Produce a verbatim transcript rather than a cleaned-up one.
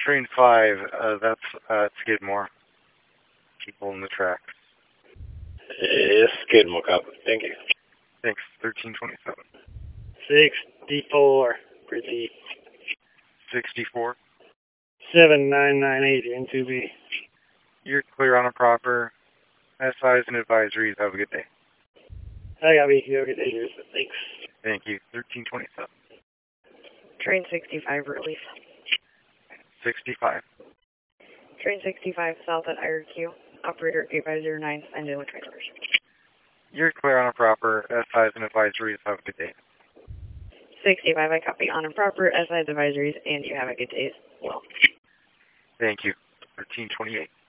train five, uh, that's uh, Skidmore. People in the tracks. Yes, Skidmore, copy. Thank you. Thanks, thirteen twenty-seven. sixty-four, pretty. sixty-four. seven nine nine eight in two B. You're clear on a proper. S Is and advisories. Have a good day. I got me. You have a good day, here. Thanks. Thank you, thirteen twenty-seven. Train sixty-five, release. sixty-five. Train sixty-five, south at I R Q. Operator eight five zero nine, send in with train orders. You're clear on a proper. S Is and advisories. Have a good day. sixty-five, I copy on improper, S Is advisories, and you have a good day as well. Thank you, thirteen twenty-eight.